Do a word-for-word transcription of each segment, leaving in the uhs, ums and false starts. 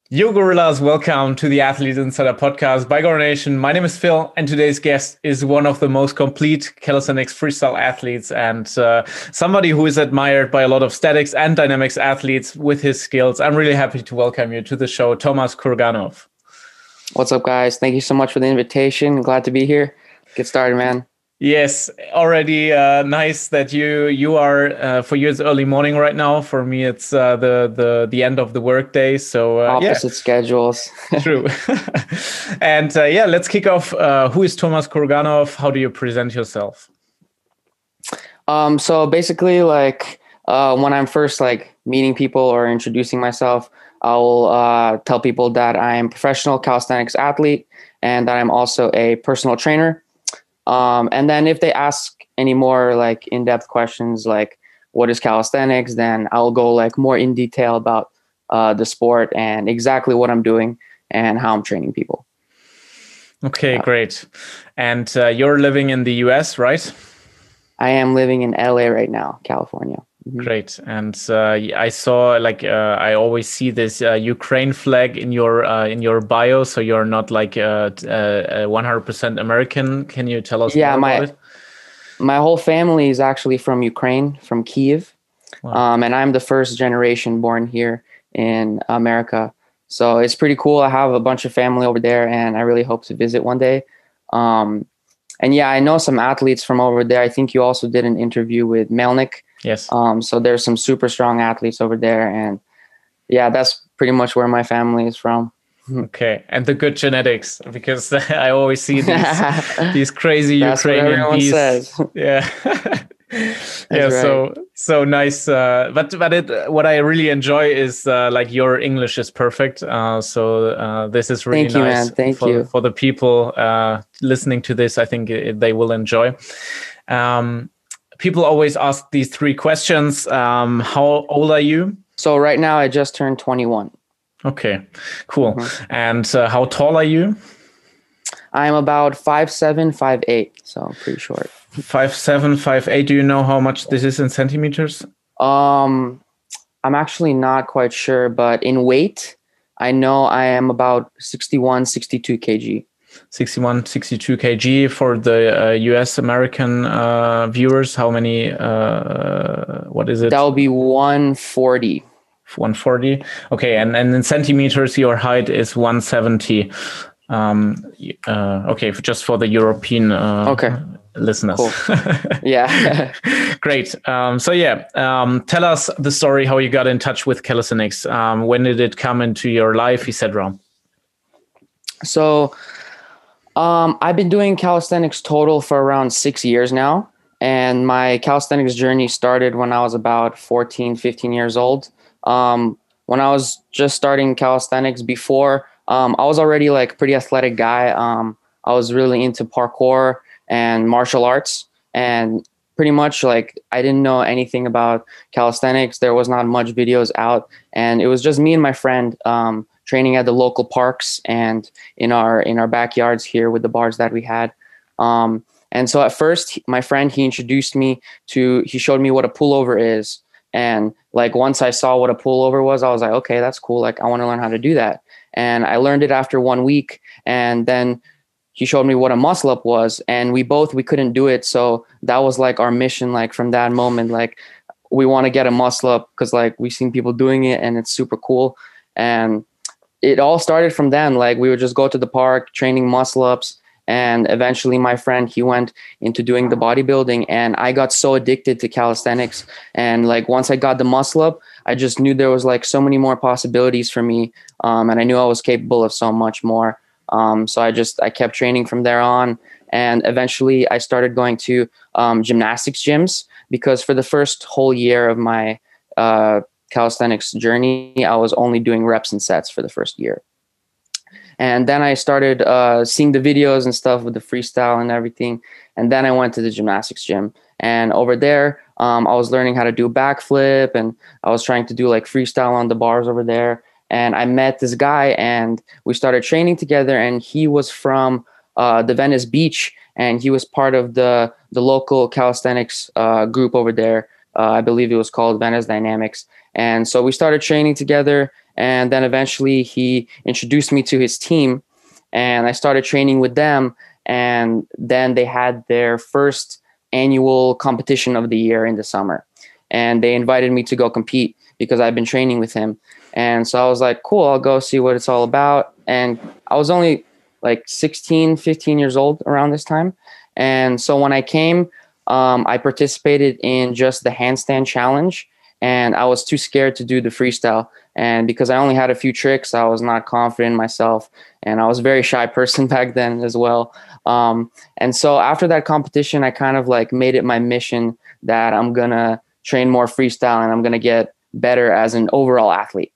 Yo, gorillas, welcome to the Athlete Insider podcast by Gorilla Nation. My name is Phil, and today's guest is one of the most complete calisthenics freestyle athletes and uh, somebody who is admired by a lot of statics and dynamics athletes with his skills. I'm really happy to welcome you to the show, Tomas Kurganov. What's up, guys? Thank you so much for the invitation. Glad to be here. Get started, man. Yes, already uh, nice that you you are uh, for you it's early morning right now. For me, it's uh, the the the end of the workday. So uh, opposite yeah. schedules. True. And uh, yeah, let's kick off. Uh, who is Tomas Kurganov? How do you present yourself? Um, so basically, like uh, when I'm first like meeting people or introducing myself, I'll uh, tell people that I'm a professional calisthenics athlete and that I'm also a personal trainer. Um, and then if they ask any more like in-depth questions, like what is calisthenics, then I'll go like more in detail about uh, the sport and exactly what I'm doing and how I'm training people. Okay, yeah. Great. And uh, you're living in the U S, right? I am living in L A right now, California. Mm-hmm. Great. And uh, I saw like uh, I always see this uh, Ukraine flag in your uh, in your bio. So you're not like uh, uh, one hundred percent American. Can you tell us yeah, more my, about it? My whole family is actually from Ukraine, from Kyiv. Wow. Um, and I'm the first generation born here in America. So it's pretty cool. I have a bunch of family over there and I really hope to visit one day. Um, and yeah, I know some athletes from over there. I think you also did an interview with Melnik. Yes. Um, so there's some super strong athletes over there. And yeah, that's pretty much where my family is from. Okay. And the good genetics, because I always see these, these crazy that's Ukrainian what everyone beasts. says. Yeah. yeah. right. So, so nice. Uh, but, but it, what I really enjoy is uh, like your English is perfect. Uh, so uh, this is really Thank you, nice man. Thank for, you. for the people uh, listening to this. I think it, they will enjoy. Um, People always ask these three questions. Um, how old are you? So right now I just turned twenty-one. Okay, cool. Mm-hmm. And uh, how tall are you? I'm about five seven, five eight, so I'm pretty short. Five seven, five eight. Do you know how much this is in centimeters? Um, I'm actually not quite sure, but in weight, I know I am about sixty-one, sixty-two kilograms. sixty-one, sixty-two kilograms for the uh, U S American uh, viewers. How many? Uh, what is it? That will be one forty. one forty. Okay, and, and in centimeters, your height is one seventy. Um, uh, okay, just for the European uh, okay. listeners. Cool. Yeah. Great. Um, so yeah, um, tell us the story how you got in touch with calisthenics. Um, when did it come into your life, et cetera? So um, I've been doing calisthenics total for around six years now. And my calisthenics journey started when I was about fourteen, fifteen years old. Um, when I was just starting calisthenics before, um, I was already like a pretty athletic guy. Um, I was really into parkour and martial arts, and pretty much like I didn't know anything about calisthenics. There was not much videos out, and it was just me and my friend um, training at the local parks and in our in our backyards here with the bars that we had. Um, and so at first, my friend, he introduced me to, he showed me what a pullover is. And like once I saw what a pullover was, I was like, okay, that's cool. Like I want to learn how to do that. And I learned it after one week. And then he showed me what a muscle up was. And we both, we couldn't do it. So that was like our mission, like from that moment, like we want to get a muscle up because like we've seen people doing it and it's super cool. And it all started from then. Like we would just go to the park training muscle ups. And eventually my friend, he went into doing the bodybuilding, and I got so addicted to calisthenics. And like, once I got the muscle up, I just knew there was like so many more possibilities for me. Um, and I knew I was capable of so much more. Um, so I just, I kept training from there on. And eventually I started going to um, gymnastics gyms, because for the first whole year of my uh, calisthenics journey, I was only doing reps and sets for the first year. And then I started uh, seeing the videos and stuff with the freestyle and everything. And then I went to the gymnastics gym. And over there, um, I was learning how to do backflip, and I was trying to do like freestyle on the bars over there. And I met this guy, and we started training together. And he was from uh, the Venice Beach, and he was part of the the local calisthenics uh, group over there. Uh, I believe it was called Venice Dynamics. And so we started training together. And then eventually he introduced me to his team, and I started training with them. And then they had their first annual competition of the year in the summer. And they invited me to go compete because I've been training with him. And so I was like, cool, I'll go see what it's all about. And I was only like sixteen, fifteen years old around this time. And so when I came, um, I participated in just the handstand challenge, and I was too scared to do the freestyle. And because I only had a few tricks, I was not confident in myself. And I was a very shy person back then as well. Um, and so after that competition, I kind of like made it my mission that I'm going to train more freestyle and I'm going to get better as an overall athlete.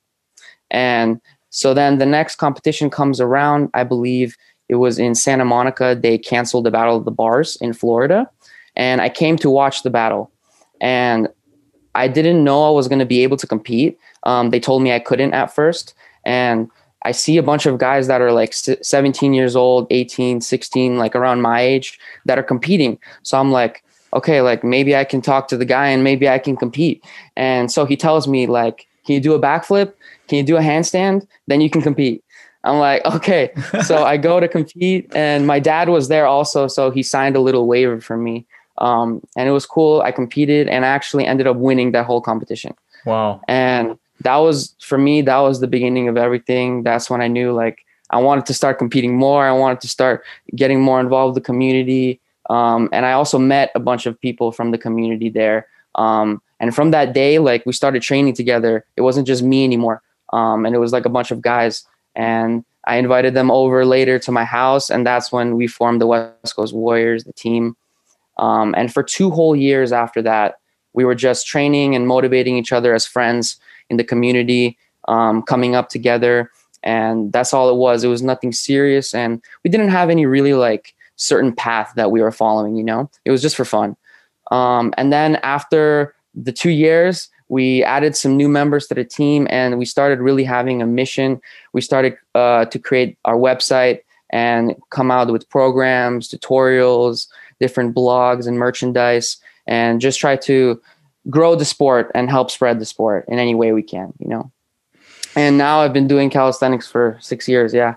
And so then the next competition comes around. I believe it was in Santa Monica. They canceled the Battle of the Bars in Florida. And I came to watch the battle. And I didn't know I was going to be able to compete. Um, they told me I couldn't at first. And I see a bunch of guys that are like seventeen years old, eighteen, sixteen, like around my age that are competing. So I'm like, okay, like maybe I can talk to the guy and maybe I can compete. And so he tells me like, can you do a backflip? Can you do a handstand? Then you can compete. I'm like, okay. So I go to compete, and my dad was there also. So he signed a little waiver for me. Um, and it was cool. I competed and I actually ended up winning that whole competition. Wow. And that was, for me, that was the beginning of everything. That's when I knew like I wanted to start competing more. I wanted to start getting more involved with the community. Um, and I also met a bunch of people from the community there. Um, and from that day, like we started training together. It wasn't just me anymore. Um, and it was like a bunch of guys, and I invited them over later to my house. And that's when we formed the West Coast Warriors, the team. Um, and for two whole years after that, we were just training and motivating each other as friends in the community, um, coming up together. And that's all it was. It was nothing serious. And we didn't have any really like certain path that we were following, you know, it was just for fun. Um, and then after the two years, we added some new members to the team, and we started really having a mission. We started uh, to create our website and come out with programs, tutorials, different blogs and merchandise, and just try to grow the sport and help spread the sport in any way we can, you know. And now I've been doing calisthenics for six years. Yeah.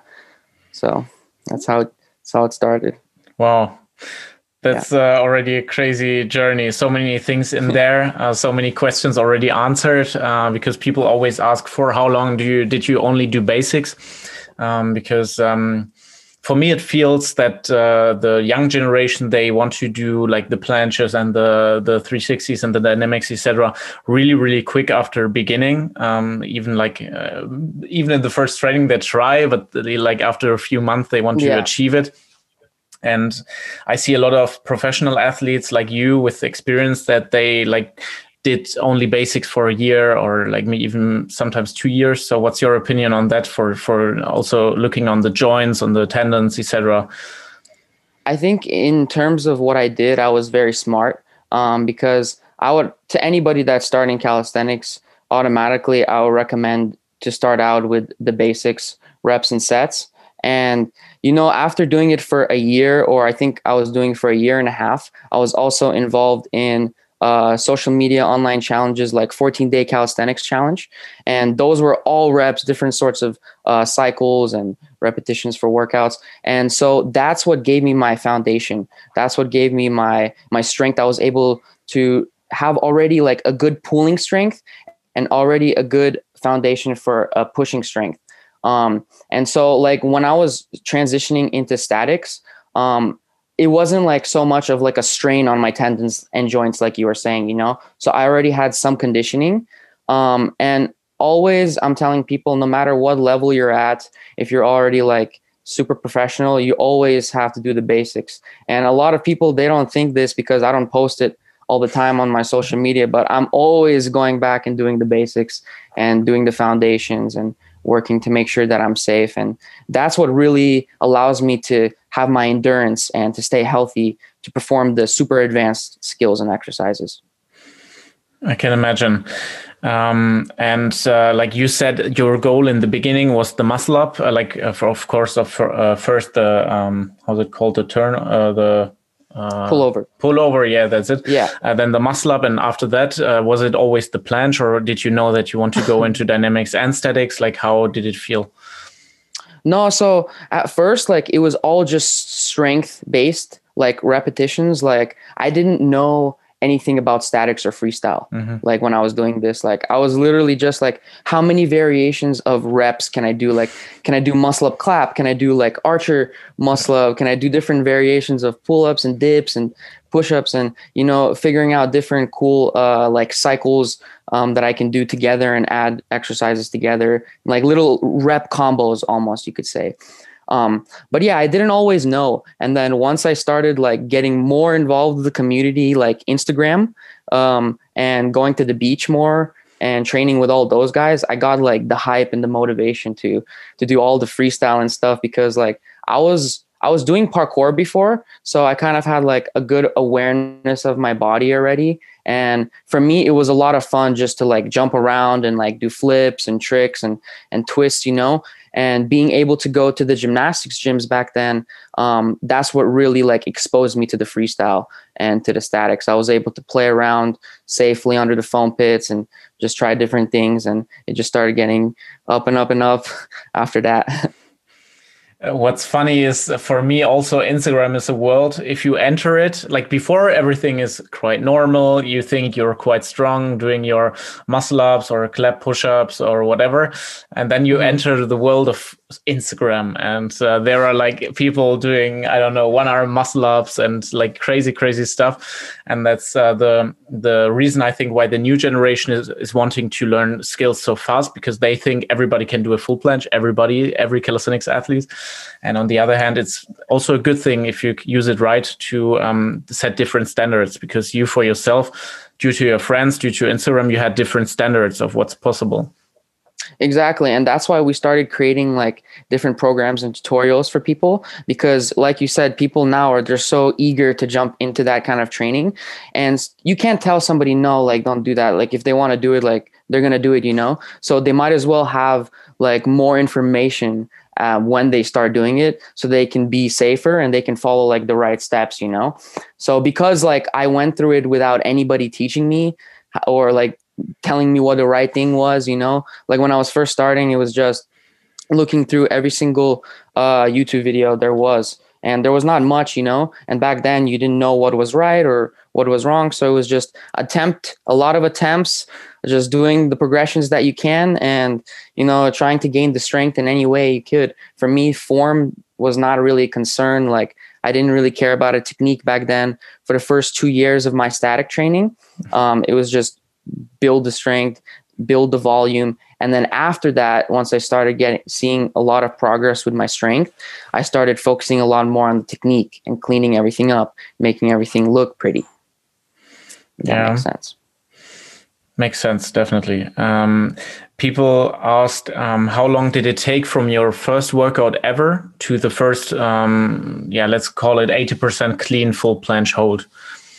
So that's how it, that's how it started. Wow. That's yeah. uh, already a crazy journey. So many things in there. Uh, so many questions already answered, uh, because people always ask, for how long do you, did you only do basics? Um, because, um, For me, it feels that uh, the young generation, they want to do like the planches and the the three sixties and the dynamics, et cetera, really, really quick after beginning. Um, even like uh, even in the first training, they try, but they, like after a few months, they want to yeah. achieve it. And I see a lot of professional athletes like you with experience that they like did only basics for a year or like even sometimes two years. So what's your opinion on that for, for also looking on the joints, on the tendons, et cetera? I think in terms of what I did, I was very smart um, because I would, to anybody that's starting calisthenics, automatically, I would recommend to start out with the basics, reps and sets. And, you know, after doing it for a year, or I think I was doing for a year and a half, I was also involved in uh, social media online challenges like fourteen day calisthenics challenge. And those were all reps, different sorts of uh, cycles and repetitions for workouts. And so that's what gave me my foundation. That's what gave me my, my strength. I was able to have already like a good pulling strength and already a good foundation for a pushing strength. Um, and so like when I was transitioning into statics, um, it wasn't like so much of like a strain on my tendons and joints, like you were saying, you know, so I already had some conditioning. Um, and always I'm telling people, no matter what level you're at, if you're already like super professional, you always have to do the basics. And a lot of people, they don't think this because I don't post it all the time on my social media, but I'm always going back and doing the basics and doing the foundations and working to make sure that I'm safe. And that's what really allows me to have my endurance and to stay healthy, to perform the super advanced skills and exercises. I can imagine. Um, and uh, like you said, your goal in the beginning was the muscle up, uh, like uh, for, of course, uh, for, uh, first, the, um, how's it called, the turn, uh, the Uh, pull over. Pull over, yeah, that's it. Yeah. Uh, then the muscle up, and after that, uh, was it always the planche, or did you know that you want to go into dynamics and statics? Like, how did it feel? No, so at first, like it was all just strength based, like repetitions. Like I didn't know anything about statics or freestyle. Mm-hmm. Like when I was doing this, like I was literally just like, how many variations of reps can I do? Like, can I do muscle up clap? Can I do like archer muscle up? Can I do different variations of pull ups and dips and push ups, and, you know, figuring out different cool, uh, like cycles, um, that I can do together and add exercises together, like little rep combos almost, you could say. Um, but yeah, I didn't always know. And then once I started like getting more involved with the community, like Instagram, um, and going to the beach more and training with all those guys, I got like the hype and the motivation to, to do all the freestyle and stuff, because like I was, I was doing parkour before. So I kind of had like a good awareness of my body already. And for me, it was a lot of fun just to like jump around and like do flips and tricks and, and twists, you know. And being able to go to the gymnastics gyms back then, um, that's what really like exposed me to the freestyle and to the statics. I was able to play around safely under the foam pits and just try different things. And it just started getting up and up and up after that. What's funny is, for me also, Instagram is a world. If you enter it, like before, everything is quite normal. You think you're quite strong doing your muscle ups or clap push-ups or whatever. And then you mm-hmm. enter the world of Instagram, and uh, there are like people doing, I don't know, one arm muscle ups and like crazy, crazy stuff. And that's uh, the the reason I think why the new generation is, is wanting to learn skills so fast, because they think everybody can do a full planche, everybody, every calisthenics athlete. And on the other hand, it's also a good thing if you use it right to um, set different standards, because you for yourself, due to your friends, due to Instagram, you had different standards of what's possible. Exactly. And that's why we started creating like different programs and tutorials for people, because like you said, people now are, they're so eager to jump into that kind of training, and you can't tell somebody, no, like don't do that. Like if they want to do it, like they're going to do it, you know? So they might as well have like more information uh, when they start doing it, so they can be safer and they can follow like the right steps, you know? So because like I went through it without anybody teaching me or like telling me what the right thing was, you know, like when I was first starting, it was just looking through every single uh, YouTube video there was, and there was not much, you know, and back then you didn't know what was right or what was wrong. So it was just attempt, a lot of attempts, just doing the progressions that you can and, you know, trying to gain the strength in any way you could. For me, form was not really a concern. Like I didn't really care about a technique back then. For the first two years of my static training, um, it was just build the strength, build the volume. And then after that, once I started getting, seeing a lot of progress with my strength, I started focusing a lot more on the technique and cleaning everything up, making everything look pretty. If yeah. That makes sense. Makes sense, definitely. Um, people asked, um, how long did it take from your first workout ever to the first, um, yeah, let's call it eighty percent clean full planche hold?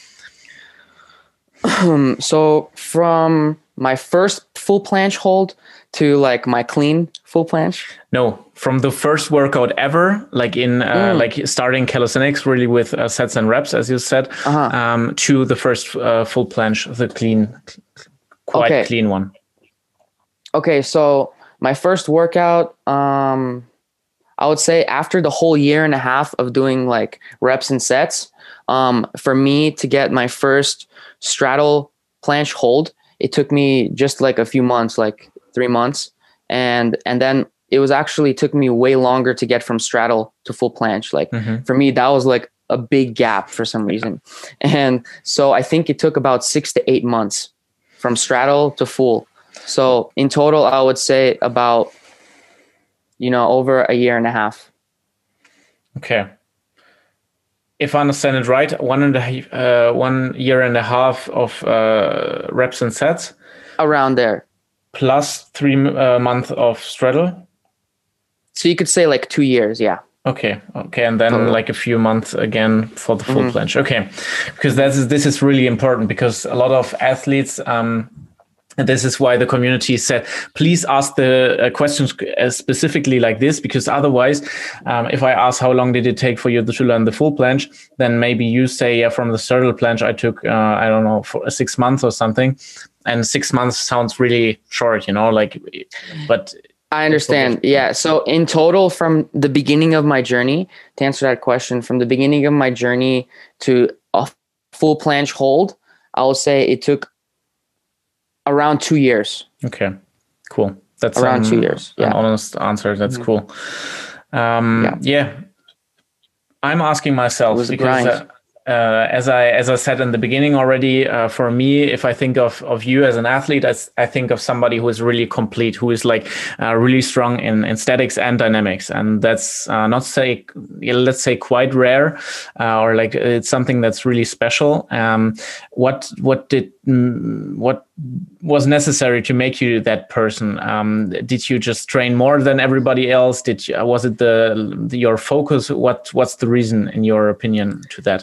Um, so from my first full planche hold to like my clean full planche? No, from the first workout ever, like in uh, mm. like starting calisthenics really with uh, sets and reps, as you said, uh-huh. um, to the first uh, full planche, the clean, quite okay. clean one. Okay, so my first workout, um, I would say after the whole year and a half of doing like reps and sets, um, for me to get my first straddle planche hold, it took me just like a few months, like three months. And, and then it was actually took me way longer to get from straddle to full planche. Like mm-hmm. for me, that was like a big gap for some reason. And so I think it took about six to eight months from straddle to full. So in total, I would say about, you know, over a year and a half. Okay. If I understand it right, one and a uh, one year and a half of uh, reps and sets, around there, plus three uh, months of straddle. So you could say like two years, yeah. Okay, okay, and then totally. Like a few months again for the full mm-hmm. planche. Okay, because this is this is really important, because a lot of athletes um, And this is why the community said, please ask the uh, questions uh, specifically like this, because otherwise, um, if I ask how long did it take for you to learn the full planche, then maybe you say, yeah, from the straddle planche, I took, uh, I don't know, for six months or something. And six months sounds really short, you know, like, but. I understand. Yeah. So in total, from the beginning of my journey, to answer that question, from the beginning of my journey to a full planche hold, I will say it took around two years. Okay, cool. That's around um, two years. Yeah. An honest answer. That's mm-hmm. cool. Um, yeah. yeah. I'm asking myself because uh, uh, as I as I said in the beginning already, uh, for me, if I think of, of you as an athlete, I, I think of somebody who is really complete, who is like uh, really strong in, in statics and dynamics. And that's uh, not say, let's say quite rare, uh, or like it's something that's really special. Um, what what did what was necessary to make you that person? Um, did you just train more than everybody else? Did you, was it the, the your focus? What what's the reason, in your opinion, to that?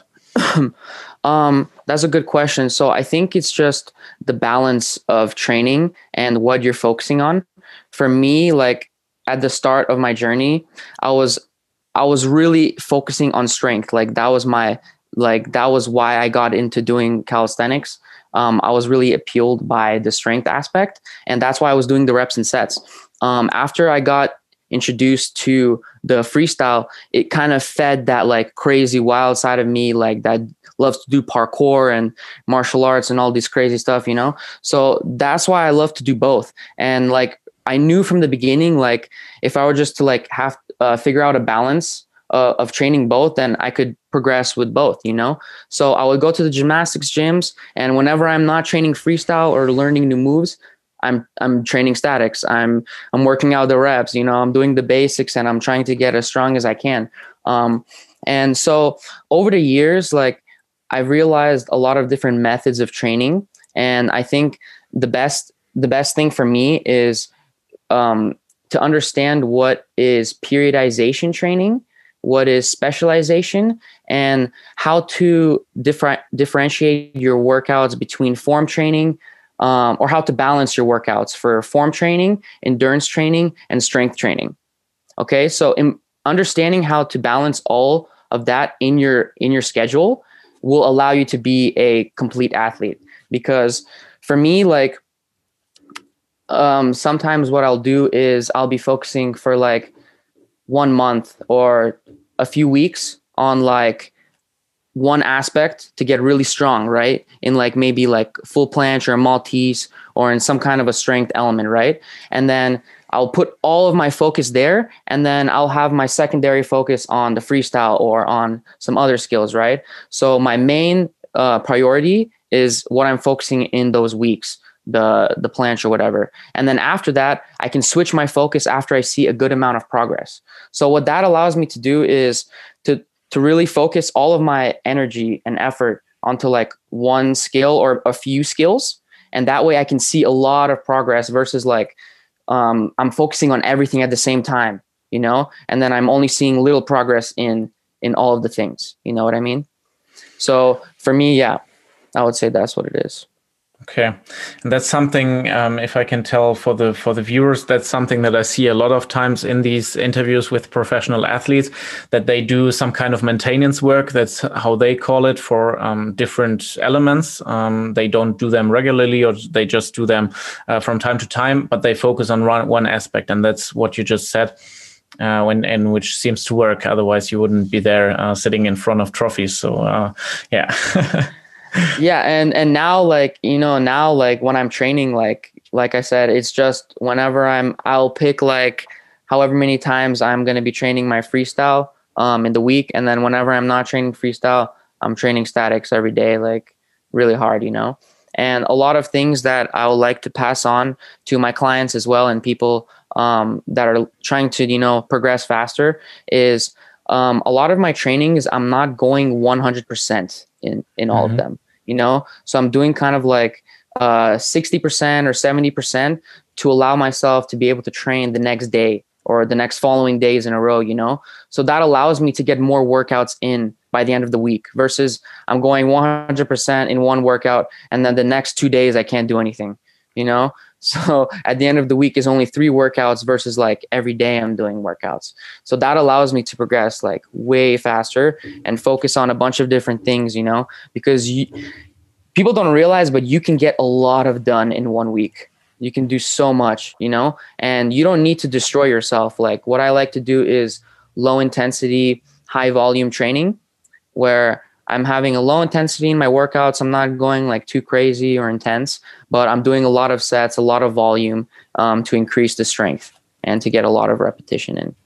um, that's a good question. So I think it's just the balance of training and what you're focusing on. For me, like at the start of my journey, I was I was really focusing on strength. Like that was my like that was why I got into doing calisthenics. Um, I was really appealed by the strength aspect, and that's why I was doing the reps and sets. Um, after I got introduced to the freestyle, it kind of fed that like crazy wild side of me, like that loves to do parkour and martial arts and all this crazy stuff, you know? So that's why I love to do both. And like, I knew from the beginning, like if I were just to like have uh, figure out a balance uh, of training both, then I could progress with both, you know? So I would go to the gymnastics gyms, and whenever I'm not training freestyle or learning new moves, I'm I'm training statics. I'm I'm working out the reps. You know, I'm doing the basics, and I'm trying to get as strong as I can. Um, and so over the years, like I realized a lot of different methods of training, and I think the best the best thing for me is um, to understand what is periodization training, what is specialization, and how to differ- differentiate your workouts between form training. Um, or how to balance your workouts for form training, endurance training, and strength training. Okay, so in understanding how to balance all of that in your in your schedule will allow you to be a complete athlete. Because for me, like um, sometimes what I'll do is I'll be focusing for like one month or a few weeks on like one aspect to get really strong, right? In like maybe like full planche or Maltese or in some kind of a strength element, right? And then I'll put all of my focus there, and then I'll have my secondary focus on the freestyle or on some other skills, right? So my main uh, priority is what I'm focusing in those weeks, the the planche or whatever. And then after that, I can switch my focus after I see a good amount of progress. So what that allows me to do is to to really focus all of my energy and effort onto like one skill or a few skills. And that way I can see a lot of progress versus like, um, I'm focusing on everything at the same time, you know, and then I'm only seeing little progress in, in all of the things, you know what I mean? So for me, yeah, I would say that's what it is. Okay, and that's something, um, if I can tell for the for the viewers, that's something that I see a lot of times in these interviews with professional athletes, that they do some kind of maintenance work. That's how they call it, for um, different elements. Um, they don't do them regularly, or they just do them uh, from time to time, but they focus on one, one aspect, and that's what you just said. Uh, when and which seems to work. Otherwise, you wouldn't be there uh, sitting in front of trophies. So, uh, yeah. Yeah. And, and now like, you know, now like when I'm training, like, like I said, it's just whenever I'm, I'll pick like however many times I'm going to be training my freestyle um, in the week. And then whenever I'm not training freestyle, I'm training statics every day, like really hard, you know, and a lot of things that I would like to pass on to my clients as well. And people um, that are trying to, you know, progress faster is um, a lot of my trainings, I'm not going one hundred percent in, in all mm-hmm. of them. You know, so I'm doing kind of like uh, sixty percent or seventy percent to allow myself to be able to train the next day or the next following days in a row, you know, so that allows me to get more workouts in by the end of the week versus I'm going one hundred percent in one workout and then the next two days I can't do anything. you know? So at the end of the week is only three workouts versus like every day I'm doing workouts. So that allows me to progress like way faster and focus on a bunch of different things, you know, because you, people don't realize, but you can get a lot of done in one week. You can do so much, you know, and you don't need to destroy yourself. Like what I like to do is low intensity, high volume training where I'm having a low intensity in my workouts. I'm not going like too crazy or intense, but I'm doing a lot of sets, a lot of volume um, to increase the strength and to get a lot of repetition in.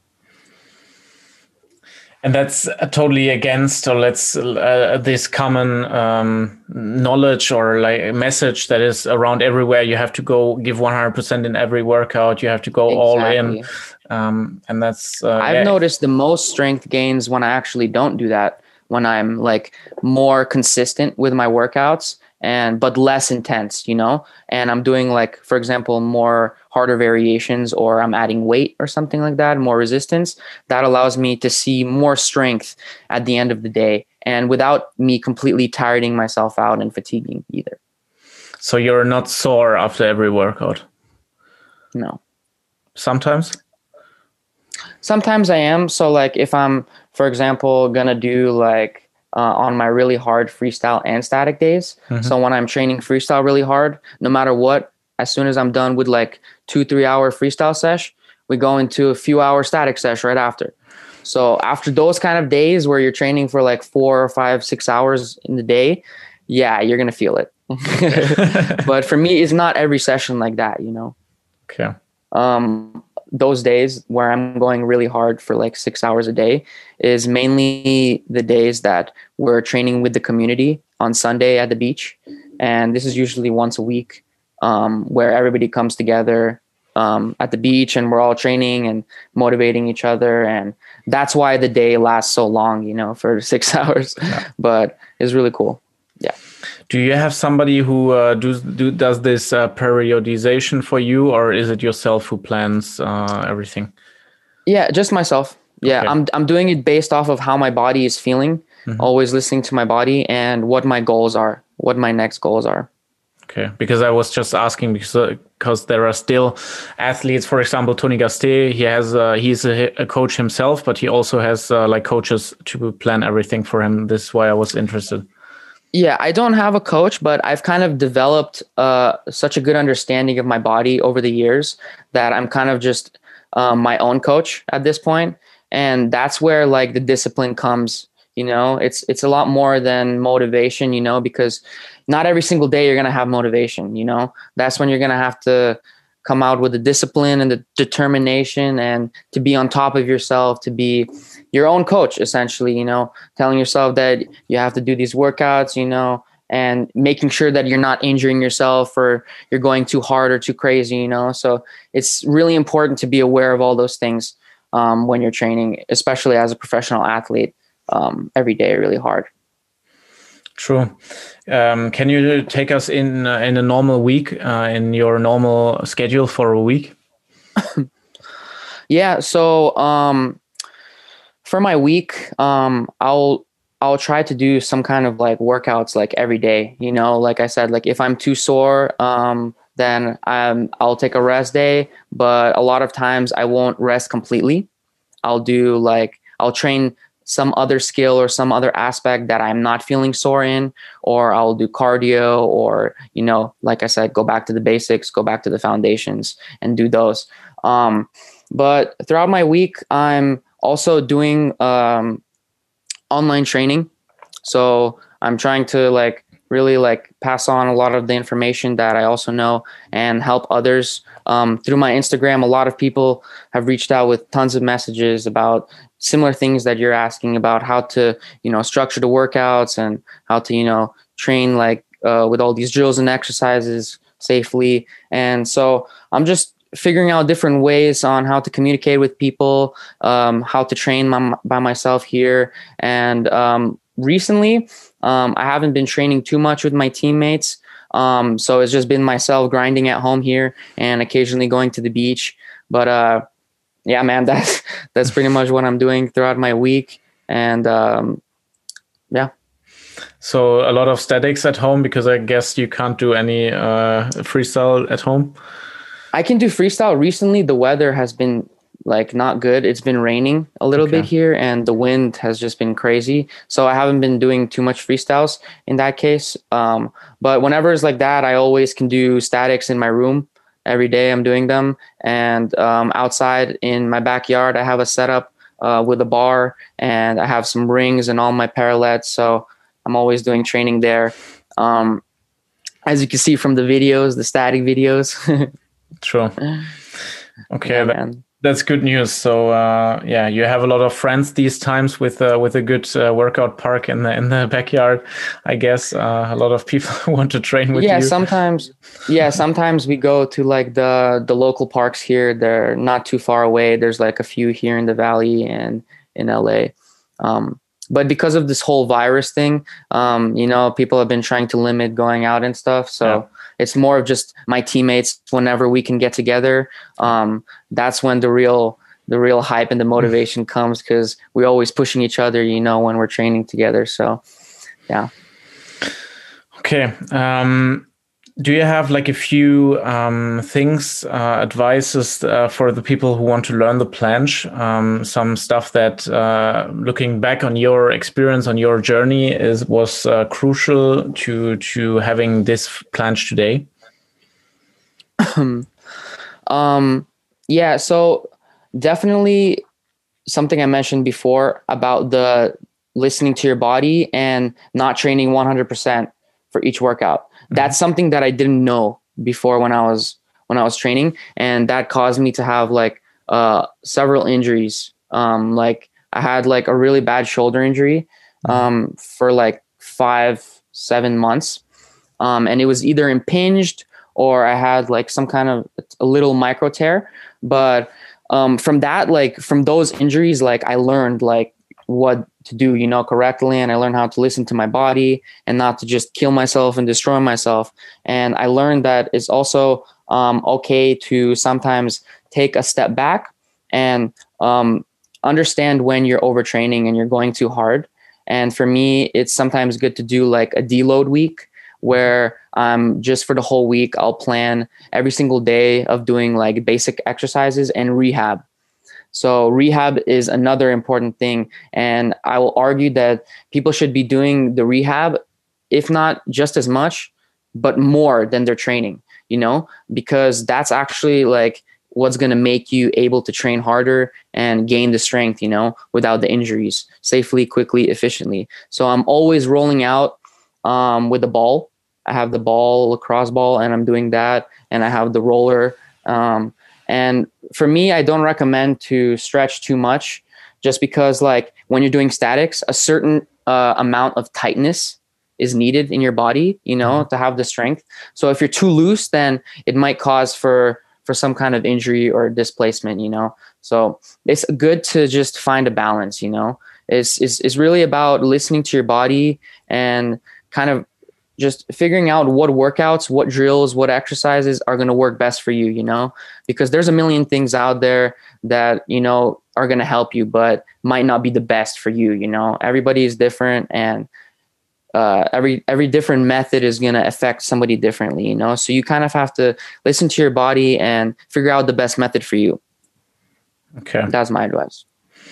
And that's totally against, or let's uh, this common um, knowledge or like a message that is around everywhere. You have to go give one hundred percent in every workout. You have to go all in. Um, and that's uh, I've yeah. noticed the most strength gains when I actually don't do that. When I'm like more consistent with my workouts and but less intense, you know, and I'm doing like, for example, more harder variations, or I'm adding weight or something like that, more resistance, that allows me to see more strength at the end of the day and without me completely tiring myself out and fatiguing either. So you're not sore after every workout? No. Sometimes? Sometimes I am. So like if I'm, for example, gonna do like uh, on my really hard freestyle and static days. Mm-hmm. So when I'm training freestyle really hard, no matter what, as soon as I'm done with like two, three hour freestyle sesh, we go into a few hour static sesh right after. So after those kind of days where you're training for like four or five, six hours in the day, yeah, you're going to feel it. But for me, it's not every session like that, you know? Okay. Um, those days where I'm going really hard for like six hours a day is mainly the days that we're training with the community on Sunday at the beach. And this is usually once a week, um, where everybody comes together um, at the beach and we're all training and motivating each other. And that's why the day lasts so long, you know, for six hours, yeah. But it's really cool. Yeah. Do you have somebody who uh, do, do, does this uh, periodization for you, or is it yourself who plans uh, everything? Yeah, just myself. Yeah, okay. I'm I'm doing it based off of how my body is feeling, mm-hmm. always listening to my body and what my goals are, what my next goals are. Okay, because I was just asking because uh, because there are still athletes, for example, Tony Gastet, he has uh, he's a, a coach himself, but he also has uh, like coaches to plan everything for him. This is why I was interested. Yeah, I don't have a coach, but I've kind of developed uh, such a good understanding of my body over the years that I'm kind of just um, my own coach at this point. And that's where like the discipline comes, you know, it's, it's a lot more than motivation, you know, because not every single day you're going to have motivation, you know, that's when you're going to have to come out with the discipline and the determination and to be on top of yourself, to be your own coach, essentially, you know, telling yourself that you have to do these workouts, you know, and making sure that you're not injuring yourself or you're going too hard or too crazy, you know. So it's really important to be aware of all those things um, when you're training, especially as a professional athlete, um, every day, really hard. True. Um, can you take us in uh, in a normal week, uh, in your normal schedule for a week? Yeah. So um, for my week, um, I'll I'll try to do some kind of like workouts like every day. You know, like I said, like if I'm too sore, um, then I'm I'll take a rest day. But a lot of times I won't rest completely. I'll do like I'll train some other skill or some other aspect that I'm not feeling sore in, or I'll do cardio, or, you know, like I said, go back to the basics, go back to the foundations and do those. Um, but throughout my week, I'm also doing um, online training. So I'm trying to like really like pass on a lot of the information that I also know and help others. Um, through my Instagram, a lot of people have reached out with tons of messages about similar things that you're asking about, how to, you know, structure the workouts and how to, you know, train like uh, with all these drills and exercises safely. And so I'm just figuring out different ways on how to communicate with people, um, how to train my, by myself here. And um, recently, um, I haven't been training too much with my teammates. Um, so it's just been myself grinding at home here and occasionally going to the beach. But uh, yeah, man, that's that's pretty much what I'm doing throughout my week. And um, yeah. So a lot of statics at home, because I guess you can't do any uh, freestyle at home. I can do freestyle. Recently, the weather has been like not good. It's been raining a little okay. bit here, and the wind has just been crazy. So I haven't been doing too much freestyles in that case. Um, but whenever it's like that, I always can do statics in my room. Every day I'm doing them. And um, outside in my backyard, I have a setup uh, with a bar, and I have some rings and all my parallettes. So I'm always doing training there. Um, as you can see from the videos, the static videos. Sure. Okay. Yeah, that, that's good news. So uh, yeah, you have a lot of friends these times with uh, with a good uh, workout park in the in the backyard. I guess uh, a lot of people want to train with yeah, you. Yeah, sometimes. Yeah, sometimes we go to like the the local parks here. They're not too far away. There's like a few here in the Valley and in L A. Um, but because of this whole virus thing, um, you know, people have been trying to limit going out and stuff. So. Yeah. It's more of just my teammates. Whenever we can get together, um, that's when the real the real hype and the motivation comes, because we're always pushing each other, you know, when we're training together. So, yeah. Okay. Um, do you have like a few um, things, uh, advices uh, for the people who want to learn the planche? Um, some stuff that, uh, looking back on your experience, on your journey, is was uh, crucial to to having this planche today? um, yeah. So definitely something I mentioned before about the listening to your body and not training one hundred percent for each workout. That's something that I didn't know before when I was when I was training, and that caused me to have like uh, several injuries. Um, like I had like a really bad shoulder injury um, for like five, seven months, um, and it was either impinged or I had like some kind of a little micro tear. But um, from that, like from those injuries, like I learned like what to do, you know, correctly. And I learned how to listen to my body and not to just kill myself and destroy myself. And I learned that it's also um, okay to sometimes take a step back and um, understand when you're overtraining and you're going too hard. And for me, it's sometimes good to do like a deload week where um, just for the whole week, I'll plan every single day of doing like basic exercises and rehab. So rehab is another important thing. And I will argue that people should be doing the rehab, if not just as much, but more than their training, you know, because that's actually like what's going to make you able to train harder and gain the strength, you know, without the injuries, safely, quickly, efficiently. So I'm always rolling out um, with the ball. I have the ball, lacrosse ball, and I'm doing that. And I have the roller. Um, And for me, I don't recommend to stretch too much, just because like when you're doing statics, a certain uh, amount of tightness is needed in your body, you know, mm-hmm. to have the strength. So if you're too loose, then it might cause for, for some kind of injury or displacement, you know? So it's good to just find a balance, you know, it's, it's, it's really about listening to your body and kind of just figuring out what workouts, what drills, what exercises are going to work best for you, you know, because there's a million things out there that, you know, are going to help you, but might not be the best for you. You know, everybody is different, and uh, every, every different method is going to affect somebody differently, you know, so you kind of have to listen to your body and figure out the best method for you. Okay. That's my advice.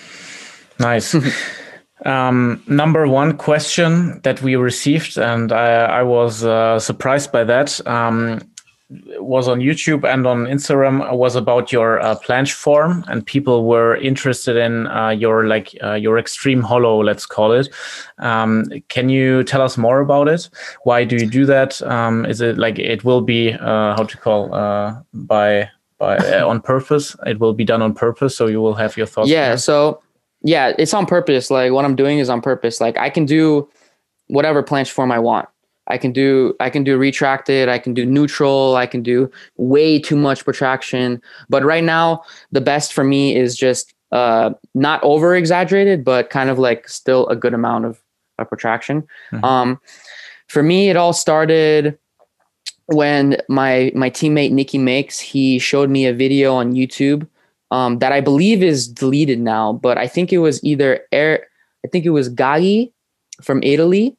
Nice. Um, number one question that we received, and I, I was uh, surprised by that, um, was on YouTube and on Instagram, was about your uh, planche form, and people were interested in uh, your like uh, your extreme hollow, let's call it. Um, can you tell us more about it? Why do you do that? Um, is it like it will be uh, how to call uh, by by uh, on purpose? It will be done on purpose, so you will have your thoughts. Yeah. There. So. Yeah, it's on purpose. Like what I'm doing is on purpose. Like I can do whatever planche form I want. I can do, I can do retracted. I can do neutral. I can do way too much protraction. But right now, the best for me is just uh, not over exaggerated, but kind of like still a good amount of, of protraction. Mm-hmm. Um, for me, it all started when my, my teammate, Nicky Makes, he showed me a video on YouTube Um, that I believe is deleted now, but I think it was either Air, I think it was Gaghi from Italy.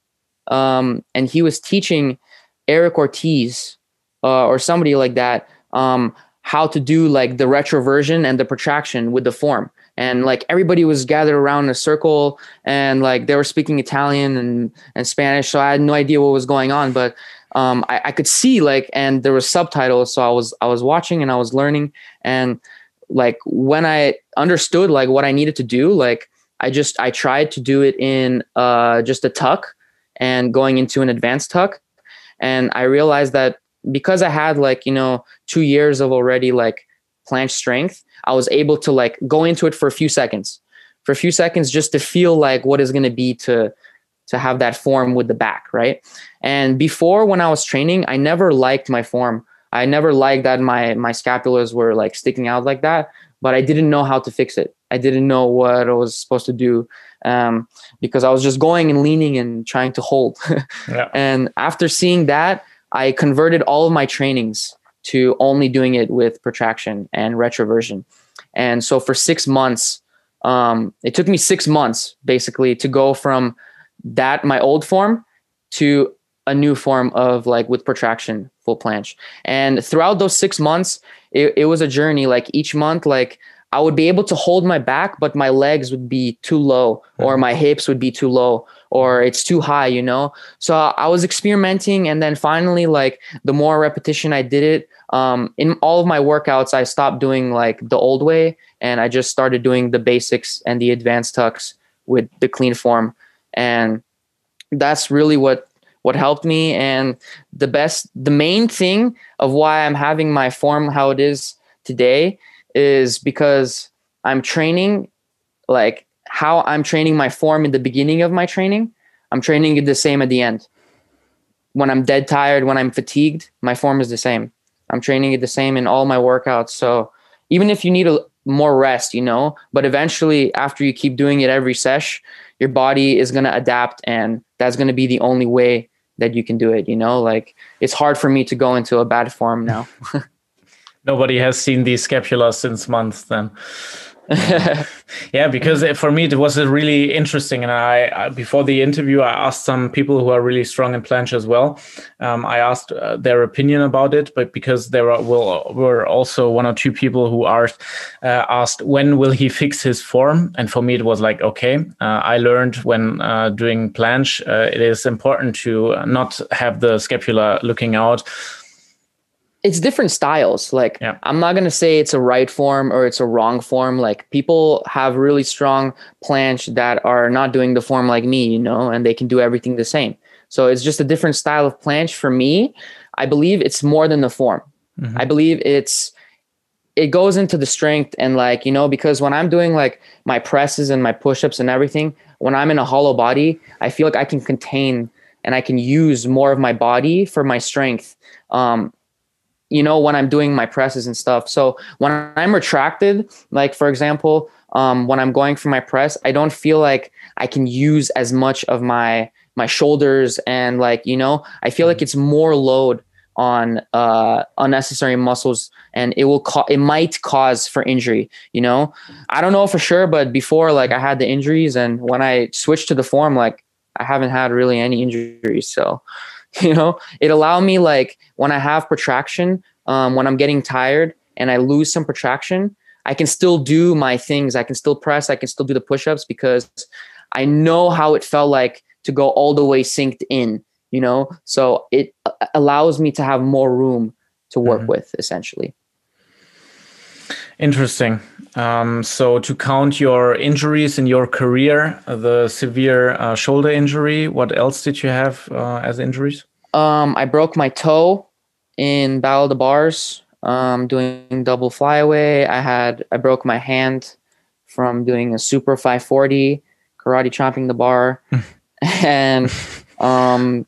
um, and he was teaching Eric Ortiz uh, or somebody like that um, how to do like the retroversion and the protraction with the form. And like everybody was gathered around in a circle, and like they were speaking Italian and, and Spanish. So I had no idea what was going on, but um, I, I could see like, and there was subtitles. So I was, I was watching and I was learning. And like, when I understood like what I needed to do, like I just, I tried to do it in uh, just a tuck and going into an advanced tuck. And I realized that because I had like, you know, two years of already like planche strength, I was able to like go into it for a few seconds, for a few seconds, just to feel like what is going to be to, to have that form with the back. Right. And before, when I was training, I never liked my form. I never liked that my, my scapulars were like sticking out like that, but I didn't know how to fix it. I didn't know what I was supposed to do um, because I was just going and leaning and trying to hold. Yeah. And after seeing that, I converted all of my trainings to only doing it with protraction and retroversion. And so for six months, um, it took me six months basically to go from that, my old form, to a new form of like with protraction, full planche. And throughout those six months, it, it was a journey. Like each month, like I would be able to hold my back, but my legs would be too low, or my hips would be too low, or it's too high, you know? So I was experimenting. And then finally, like the more repetition I did it, um, in all of my workouts, I stopped doing like the old way. And I just started doing the basics and the advanced tucks with the clean form. And that's really what, what helped me. And the best, the main thing of why I'm having my form how it is today is because I'm training, like how I'm training my form in the beginning of my training, I'm training it the same at the end. When I'm dead tired, when I'm fatigued, my form is the same. I'm training it the same in all my workouts. So even if you need a more rest, you know, but eventually after you keep doing it every sesh, your body is going to adapt, and that's going to be the only way that you can do it. You know, like it's hard for me to go into a bad form now. Nobody has seen these scapulas since months then. Yeah. Yeah, because for me it was a really interesting, and I, I before the interview I asked some people who are really strong in planche as well. Um, I asked uh, their opinion about it, but because there are, will, were also one or two people who are uh, asked when will he fix his form, and for me it was like, okay, uh, I learned when uh, doing planche uh, it is important to not have the scapula looking out. It's different styles. Like, yeah. I'm not going to say it's a right form or it's a wrong form. Like, people have really strong planche that are not doing the form like me, you know, and they can do everything the same. So it's just a different style of planche. For me, I believe it's more than the form. Mm-hmm. I believe it's, it goes into the strength, and like, you know, because when I'm doing like my presses and my push-ups and everything, when I'm in a hollow body, I feel like I can contain and I can use more of my body for my strength. Um, you know, when I'm doing my presses and stuff. So when I'm retracted, like for example, um, when I'm going for my press, I don't feel like I can use as much of my, my shoulders, and like, you know, I feel like it's more load on uh, unnecessary muscles, and it will, co- it might cause for injury, you know, I don't know for sure, but before, like I had the injuries, and when I switched to the form, like I haven't had really any injuries. So, you know, it allowed me, like when I have protraction, um, when I'm getting tired and I lose some protraction, I can still do my things. I can still press. I can still do the push-ups because I know how it felt like to go all the way synced in, you know, so it allows me to have more room to work mm-hmm. with, essentially. Interesting. Um, so to count your injuries in your career, uh, the severe uh, shoulder injury, what else did you have uh, as injuries? Um, I broke my toe in Battle of the Bars, um, doing double flyaway. I had, I broke my hand from doing a super five forty, karate chopping the bar. and um,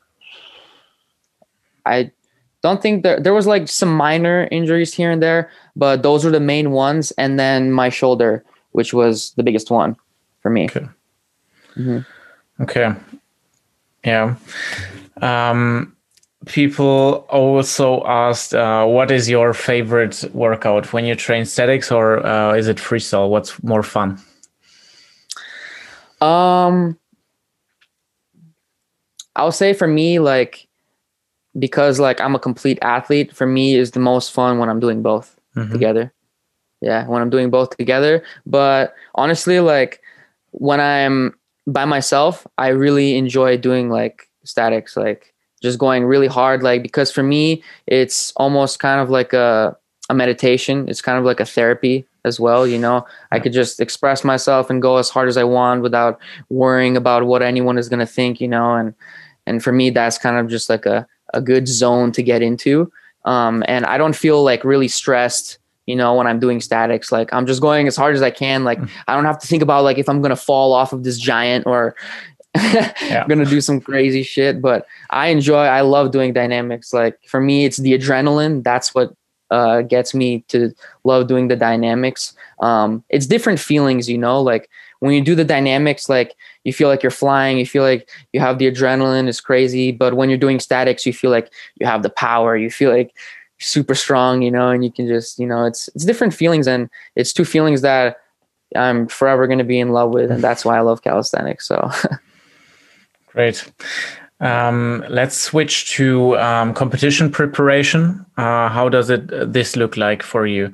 I don't think there, there was like some minor injuries here and there, but those were the main ones. And then my shoulder, which was the biggest one for me. Okay. Mm-hmm. Okay. Yeah. Um, people also asked, uh, what is your favorite workout when you train statics, or uh, is it freestyle? What's more fun? Um, I'll say for me, like, because like I'm a complete athlete, for me is the most fun when I'm doing both mm-hmm. together. Yeah, when I'm doing both together. But honestly, like when I'm by myself, I really enjoy doing like statics, like just going really hard. Like, because for me, it's almost kind of like a, a meditation. It's kind of like a therapy as well. You know, I could just express myself and go as hard as I want without worrying about what anyone is going to think, you know, and, and for me, that's kind of just like a, a good zone to get into. Um, and I don't feel like really stressed, you know, when I'm doing statics. Like I'm just going as hard as I can. Like I don't have to think about like if I'm going to fall off of this giant or yeah. I'm going to do some crazy shit. But I enjoy, I love doing dynamics. Like for me, it's the adrenaline. That's what uh, gets me to love doing the dynamics. Um, it's different feelings, you know, like when you do the dynamics, like you feel like you're flying, you feel like you have the adrenaline, it's crazy. But when you're doing statics, you feel like you have the power, you feel like super strong, you know, and you can just, you know, it's, it's different feelings, and it's two feelings that I'm forever going to be in love with. And that's why I love calisthenics. So great. Um, let's switch to um, competition preparation. Uh, how does it, this look like for you?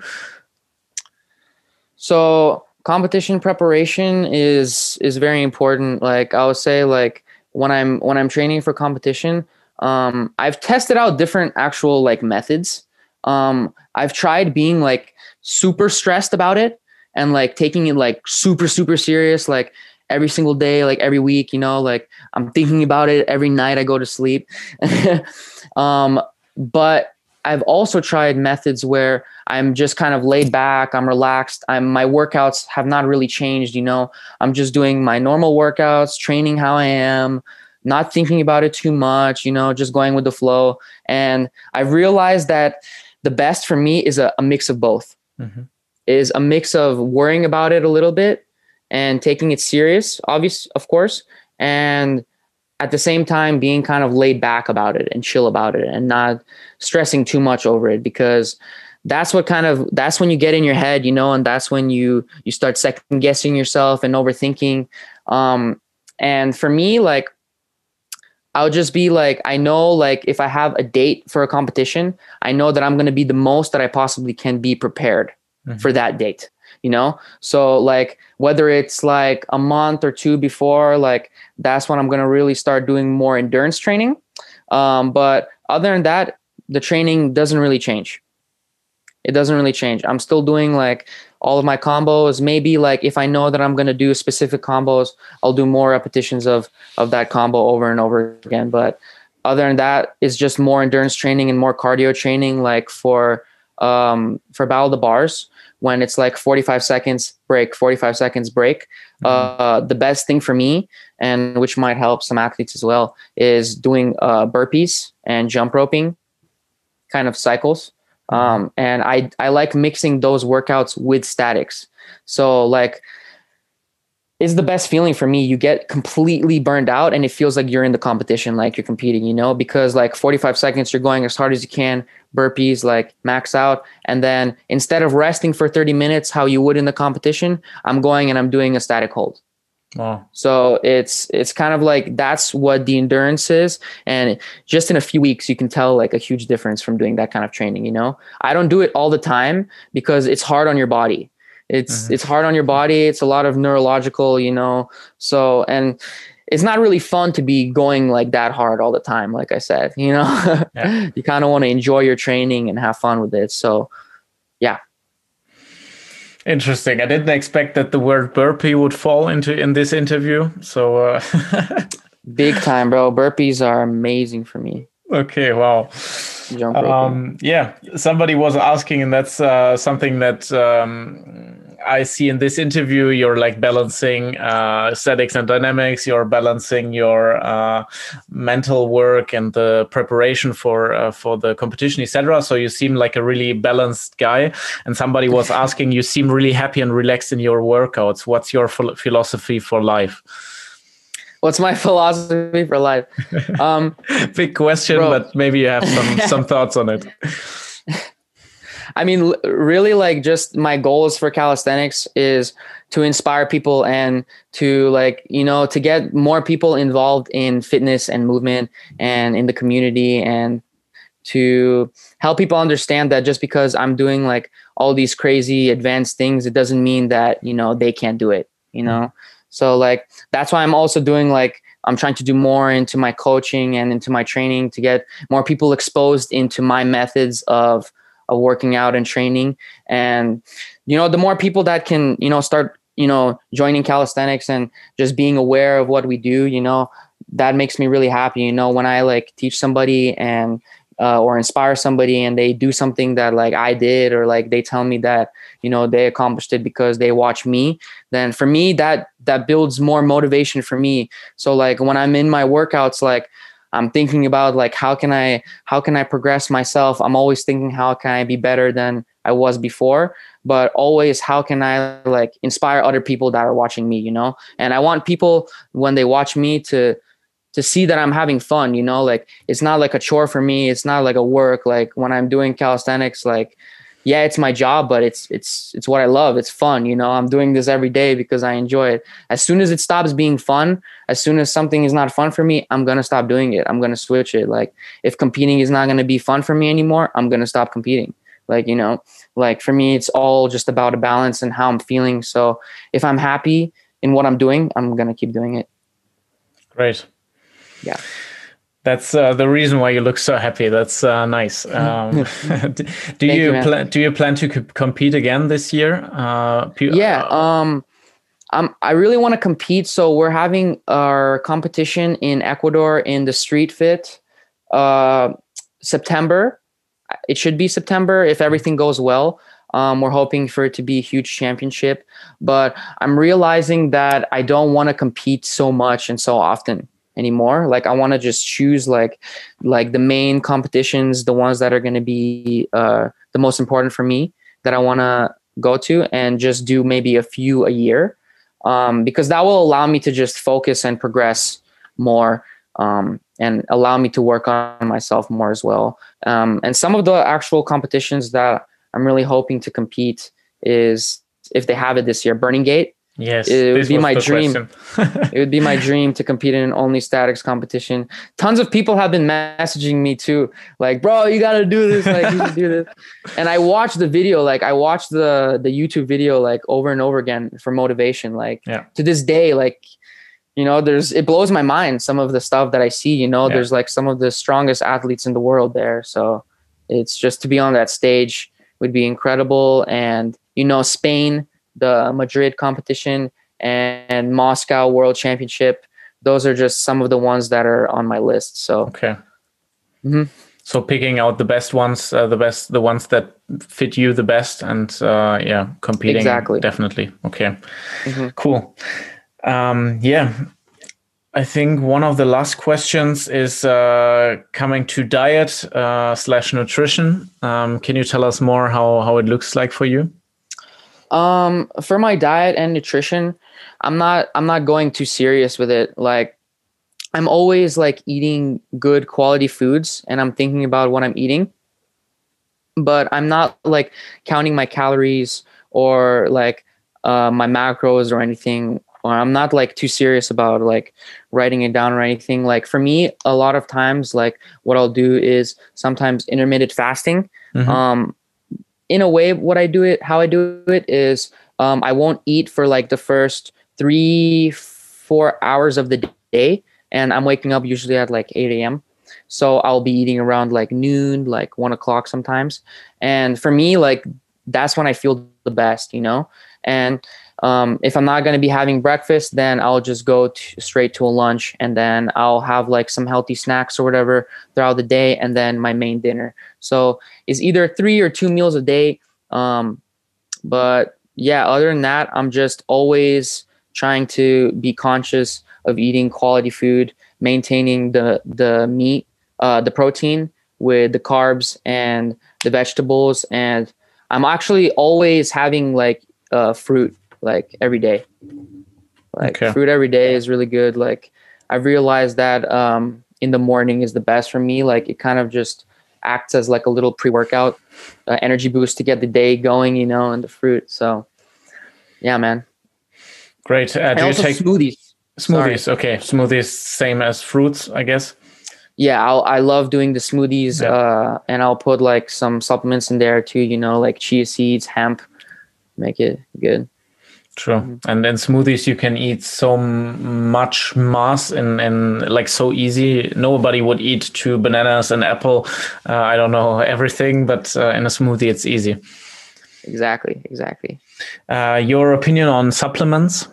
So competition preparation is, is very important. Like I would say, like when I'm, when I'm training for competition, Um, I've tested out different actual like methods. Um, I've tried being like super stressed about it and like taking it like super, super serious, like every single day, like every week, you know, like I'm thinking about it every night I go to sleep. um, but I've also tried methods where I'm just kind of laid back, I'm relaxed. I'm, my workouts have not really changed, you know, I'm just doing my normal workouts, training how I am, not thinking about it too much, you know, just going with the flow. And I realized that the best for me is a, a mix of both. Mm-hmm. Is a mix of worrying about it a little bit and taking it serious, obvious, of course. And at the same time, being kind of laid back about it and chill about it and not stressing too much over it, because that's what kind of, that's when you get in your head, you know, and that's when you, you start second guessing yourself and overthinking. Um, and for me, like, I'll just be like, I know, like if I have a date for a competition, I know that I'm going to be the most that I possibly can be prepared mm-hmm. for that date, you know? So like, whether it's like a month or two before, like that's when I'm going to really start doing more endurance training. Um, but other than that, the training doesn't really change. It doesn't really change. I'm still doing like all of my combos. Maybe like if I know that I'm going to do specific combos, I'll do more repetitions of, of that combo over and over again. But other than that, it's just more endurance training and more cardio training. Like for, um, for Battle of the Bars, when it's like forty-five seconds break, forty-five seconds break, mm-hmm. uh, the best thing for me, and which might help some athletes as well, is doing uh, burpees and jump roping kind of cycles. Um, and I, I like mixing those workouts with statics. So like, it's the best feeling for me. You get completely burned out and it feels like you're in the competition, like you're competing, you know, because like forty-five seconds, you're going as hard as you can, burpees, like max out. And then instead of resting for thirty minutes, how you would in the competition, I'm going and I'm doing a static hold. Wow. So it's, it's kind of like, that's what the endurance is. And just in a few weeks, you can tell like a huge difference from doing that kind of training. You know, I don't do it all the time because it's hard on your body. It's, mm-hmm. it's hard on your body. It's a lot of neurological, you know, so, and it's not really fun to be going like that hard all the time. Like I said, you know, yeah. You kind of want to enjoy your training and have fun with it. So yeah. Interesting. I didn't expect that the word burpee would fall into in this interview. So uh... big time, bro. Burpees are amazing for me. Okay. Wow. Jump um, yeah. Somebody was asking, and that's uh, something that um, I see in this interview. You're like balancing uh, statics and dynamics. You're balancing your uh, mental work and the preparation for uh, for the competition, et cetera. So you seem like a really balanced guy. And somebody was asking, you seem really happy and relaxed in your workouts. What's your ph- philosophy for life? What's my philosophy for life? Um, Big question, bro. But maybe you have some some thoughts on it. I mean, really, like, just my goals for calisthenics is to inspire people and to, like, you know, to get more people involved in fitness and movement and in the community, and to help people understand that just because I'm doing like all these crazy advanced things, it doesn't mean that, you know, they can't do it, you know? Mm-hmm. So like, that's why I'm also doing like, I'm trying to do more into my coaching and into my training to get more people exposed into my methods of, of working out and training. And, you know, the more people that can, you know, start, you know, joining calisthenics and just being aware of what we do, you know, that makes me really happy. You know, when I like teach somebody and, uh, or inspire somebody and they do something that like I did, or like they tell me that, you know, they accomplished it because they watch me, then for me, that, that builds more motivation for me. So like when I'm in my workouts, like I'm thinking about like, how can I, how can I progress myself? I'm always thinking, how can I be better than I was before? But always, how can I like inspire other people that are watching me, you know? And I want people, when they watch me, to, to see that I'm having fun, you know, like it's not like a chore for me. It's not like a work. Like when I'm doing calisthenics, like, yeah, it's my job, but it's, it's, it's what I love. It's fun. You know, I'm doing this every day because I enjoy it. As soon as it stops being fun, as soon as something is not fun for me, I'm going to stop doing it. I'm going to switch it. Like if competing is not going to be fun for me anymore, I'm going to stop competing. Like, you know, like for me, it's all just about a balance and how I'm feeling. So if I'm happy in what I'm doing, I'm going to keep doing it. Great. Yeah. That's uh, the reason why you look so happy. That's uh, nice. Um, do you, you plan? Do you plan to c- compete again this year? Uh, pu- yeah. Um, I'm, I really want to compete. So we're having our competition in Ecuador in the Street Fit, uh, September. It should be September if everything goes well. Um, we're hoping for it to be a huge championship, but I'm realizing that I don't want to compete so much and so often anymore. Like I want to just choose like, like the main competitions, the ones that are going to be uh, the most important for me that I want to go to, and just do maybe a few a year, um, because that will allow me to just focus and progress more, um, and allow me to work on myself more as well. Um, and some of the actual competitions that I'm really hoping to compete is, if they have it this year, Burning Gate. Yes, it would be my dream. It would be my dream to compete in an only statics competition. Tons of people have been messaging me too, like, bro, you got to do this. Like, you should do this. And I watched the video, like I watched the, the YouTube video, like over and over again for motivation. Like yeah. To this day, like, you know, there's, it blows my mind. Some of the stuff that I see, you know, yeah. There's like some of the strongest athletes in the world there. So it's just to be on that stage would be incredible. And, you know, Spain, the Madrid competition, and Moscow World Championship. Those are just some of the ones that are on my list. So, okay. Mm-hmm. So picking out the best ones, uh, the best, the ones that fit you the best, and uh, yeah, competing. Exactly. Definitely. Okay. Mm-hmm. Cool. Um, yeah. I think one of the last questions is uh, coming to diet uh, slash nutrition. Um, can you tell us more how, how it looks like for you? Um, for my diet and nutrition, I'm not, I'm not going too serious with it. Like I'm always like eating good quality foods and I'm thinking about what I'm eating, but I'm not like counting my calories or like, uh, my macros or anything, or I'm not like too serious about like writing it down or anything. Like for me, a lot of times, like what I'll do is sometimes intermittent fasting. Mm-hmm. Um, In a way, what I do it, how I do it is um, I won't eat for like the first three, four hours of the day. And I'm waking up usually at like eight a.m. So I'll be eating around like noon, like one o'clock sometimes. And for me, like that's when I feel the best, you know? And um, if I'm not going to be having breakfast, then I'll just go to, straight to a lunch, and then I'll have like some healthy snacks or whatever throughout the day, and then my main dinner. So it's either three or two meals a day. Um, but yeah, other than that, I'm just always trying to be conscious of eating quality food, maintaining the, the meat, uh, the protein with the carbs and the vegetables. And I'm actually always having like uh, fruit like every day. Like okay. Fruit every day is really good. Like I've realized that um, in the morning is the best for me. Like it kind of just acts as like a little pre-workout uh, energy boost to get the day going, you know, and the fruit. So yeah, man. Great. Uh, and do you also take smoothies. smoothies? Sorry. Okay, smoothies same as fruits, I guess. Yeah, I'll, I love doing the smoothies, Yeah. uh, and I'll put like some supplements in there too, you know, like chia seeds, hemp, make it good. True. Mm-hmm. And then smoothies, you can eat so much mass and, and like so easy. Nobody would eat two bananas and apple. Uh, I don't know everything, but uh, in a smoothie, it's easy. Exactly. Exactly. Uh, your opinion on supplements?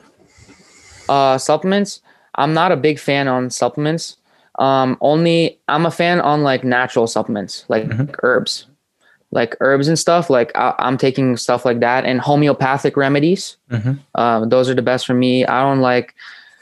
Uh, supplements. I'm not a big fan on supplements. Um, only I'm a fan on like natural supplements, like mm-hmm. herbs. Like herbs and stuff, like I, I'm taking stuff like that, and homeopathic remedies. Mm-hmm. Um, those are the best for me. I don't like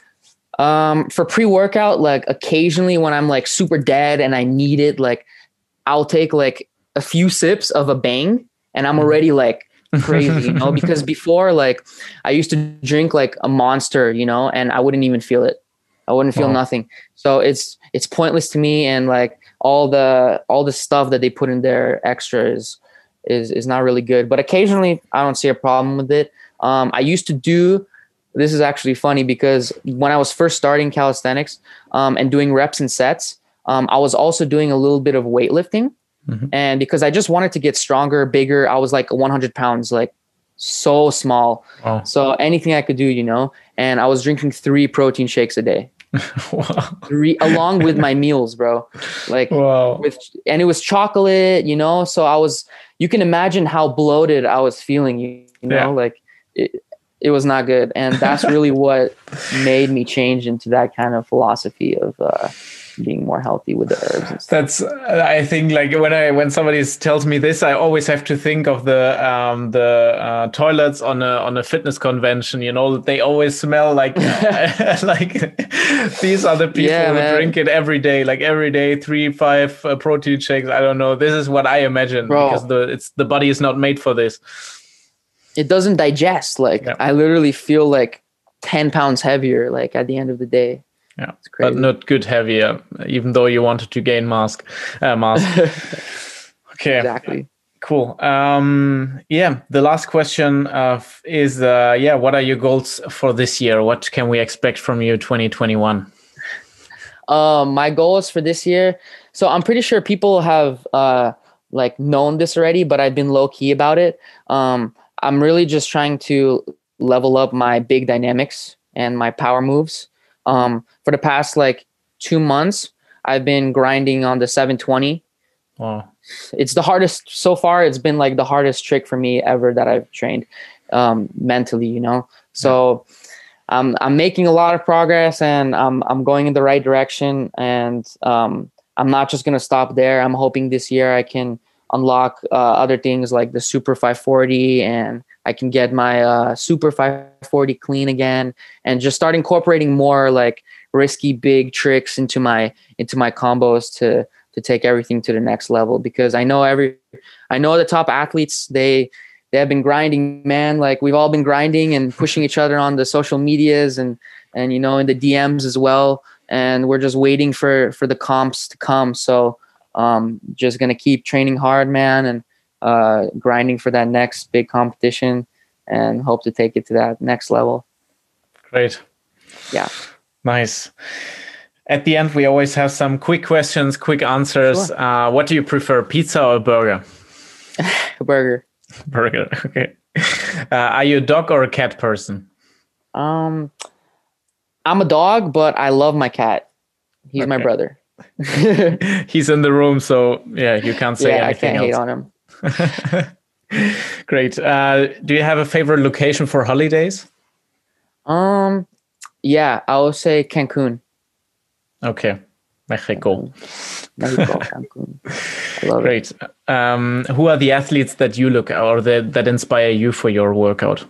um, for pre-workout. Like occasionally when I'm like super dead and I need it, like I'll take like a few sips of a Bang, and I'm already like crazy, you know. Because before, like I used to drink like a Monster, you know, and I wouldn't even feel it. I wouldn't feel oh. nothing. So it's it's pointless to me, and like all the all the stuff that they put in there extra is is is not really good. But occasionally I don't see a problem with it. Um, I used to do this is actually funny because when I was first starting calisthenics um, and doing reps and sets, um, I was also doing a little bit of weightlifting. Mm-hmm. And because I just wanted to get stronger, bigger, I was like one hundred pounds, like so small. Wow. So anything I could do, you know, and I was drinking three protein shakes a day. Wow. Three, along with my meals, bro. Like, wow. with, and it was chocolate, you know, so I was, you can imagine how bloated I was feeling, you, you know, yeah. like it, it was not good. And that's really what made me change into that kind of philosophy of, uh, being more healthy with the herbs and stuff. That's I think like when I when somebody tells me this, I always have to think of the um the uh, toilets on a on a fitness convention. You know, they always smell like like these are the people yeah, who man. drink it every day, like every day, three five uh, protein shakes. I don't know. This is what I imagine. Bro, because the it's the body is not made for this. It doesn't digest. Like yeah. I literally feel like ten pounds heavier. Like at the end of the day. Yeah, but not good heavier, even though you wanted to gain mass. Uh, mass. Okay, exactly. Cool. Um, yeah, the last question uh, is, uh, yeah, what are your goals for this year? What can we expect from you twenty twenty-one? Uh, my goals for this year. So I'm pretty sure people have uh, like known this already, but I've been low key about it. Um, I'm really just trying to level up my big dynamics and my power moves. Um, for the past like two months, I've been grinding on the seven twenty. Wow. It's the hardest so far. It's been like the hardest trick for me ever that I've trained, um, mentally, you know? So yeah. I'm, I'm making a lot of progress, and I'm, I'm going in the right direction. And, um, I'm not just going to stop there. I'm hoping this year I can unlock, uh, other things like the Super five forty, and I can get my uh, Super five forty clean again, and just start incorporating more like risky big tricks into my into my combos to to take everything to the next level. Because I know every I know the top athletes, they they have been grinding, man. Like we've all been grinding and pushing each other on the social medias and and you know in the D Ms as well. And we're just waiting for for the comps to come. So um, just gonna keep training hard, man, and uh, grinding for that next big competition, and hope to take it to that next level. Great. Yeah. Nice. At the end, we always have some quick questions, quick answers. Sure. Uh, what do you prefer, pizza or burger? Burger. Burger. Okay. Uh, are you a dog or a cat person? Um, I'm a dog, but I love my cat. He's okay. my brother. He's in the room, so yeah, you can't say yeah, anything I can't else. hate on him. Great. Uh, do you have a favorite location for holidays? Um, yeah, I will say Cancun. Okay, Mexico. Cancun. Mexico, Cancun. I love Great. it. Um, who are the athletes that you look at or that, that inspire you for your workout?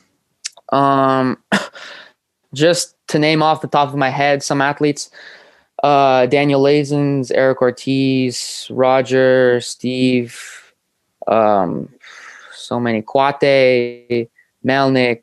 Um, just to name off the top of my head, some athletes. Uh, Daniel Lazens, Eric Ortiz, Roger, Steve. Um, so many. Kwate, Melnick.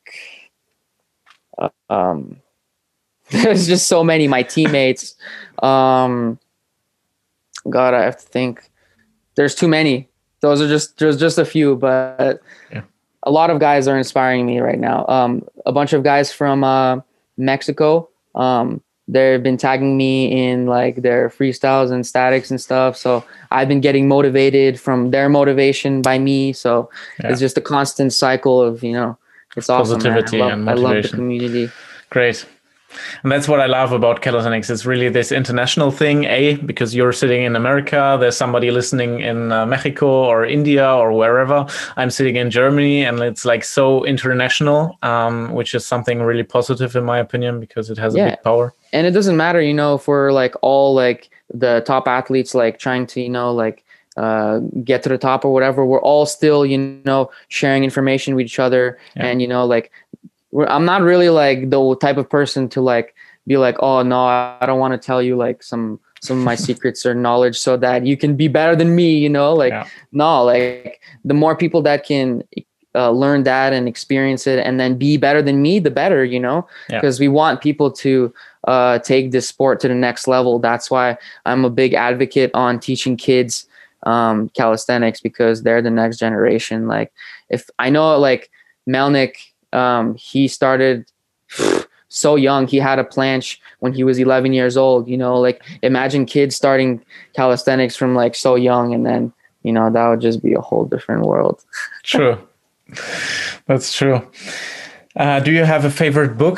Uh, um, there's just so many. My teammates. Um, God, I have to think. There's too many. those are just there's just a few, but yeah. a lot of guys are inspiring me right now. Um, a bunch of guys from uh, Mexico. Um, they've been tagging me in like their freestyles and statics and stuff. So I've been getting motivated from their motivation by me. So yeah. It's just a constant cycle of, you know, it's awesome. Positivity man. I love, and motivation. I love the community. Great. And that's what I love about Calisthenics. It's really this international thing, A, because you're sitting in America, there's somebody listening in uh, Mexico or India or wherever. I'm sitting in Germany, and it's like so international, um, which is something really positive in my opinion, because it has yeah. a big power. And it doesn't matter, you know, if we're like all like the top athletes, like trying to, you know, like uh, get to the top or whatever. We're all still, you know, sharing information with each other yeah. and, you know, like, I'm not really like the type of person to like be like, oh no, I don't want to tell you like some some of my secrets or knowledge so that you can be better than me, you know, like yeah. no, like the more people that can uh, learn that and experience it and then be better than me, the better, you know, because yeah. we want people to uh, take this sport to the next level. That's why I'm a big advocate on teaching kids um, calisthenics, because they're the next generation. Like if I know like Melnick, Um, he started so young. He had a planche when he was eleven years old, you know, like imagine kids starting calisthenics from like so young, and then, you know, that would just be a whole different world. True. That's true. Uh, do you have a favorite book?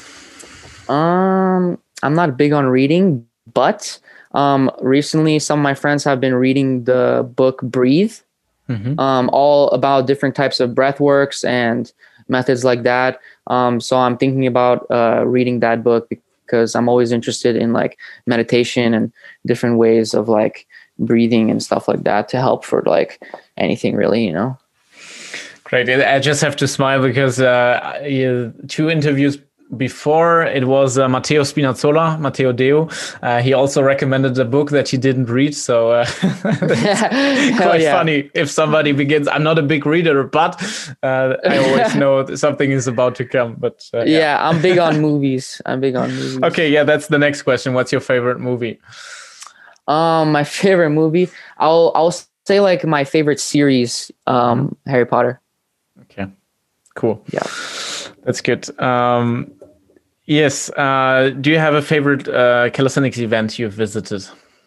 Um, I'm not big on reading, but um, recently some of my friends have been reading the book Breathe, mm-hmm. um, all about different types of breath works and methods like that. Um, so I'm thinking about uh, reading that book because I'm always interested in like meditation and different ways of like breathing and stuff like that to help for like anything really, you know. Great. I just have to smile because uh, two interviews before, it was uh, Matteo Spinazzola, Matteo Deo. Uh, he also recommended a book that he didn't read. So uh, that's quite yeah. funny if somebody begins. I'm not a big reader, but uh, I always know that something is about to come. But uh, yeah. yeah, I'm big on movies. I'm big on movies. Okay, yeah, that's the next question. What's your favorite movie? Um, my favorite movie, I'll I'll say like my favorite series, um, Harry Potter. Okay, cool. Yeah, that's good. Um, Yes. Uh, do you have a favorite uh, calisthenics event you've visited?